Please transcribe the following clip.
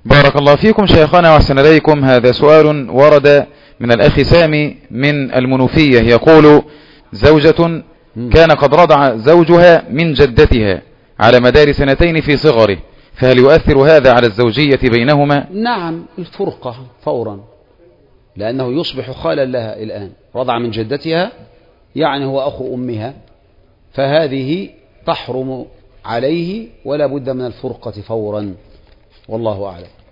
بارك الله فيكم شيخنا وأحسن إليكم. هذا سؤال ورد من الأخ سامي من المنوفية، يقول: زوجة كان قد رضع زوجها من جدتها على مدار 2 في صغره، فهل يؤثر هذا على الزوجية بينهما؟ نعم، الفرقة فورا، لأنه يصبح خالا لها الآن. رضع من جدتها يعني هو أخو أمها، فهذه تحرم عليه ولا بد من الفرقة فورا، والله أعلم.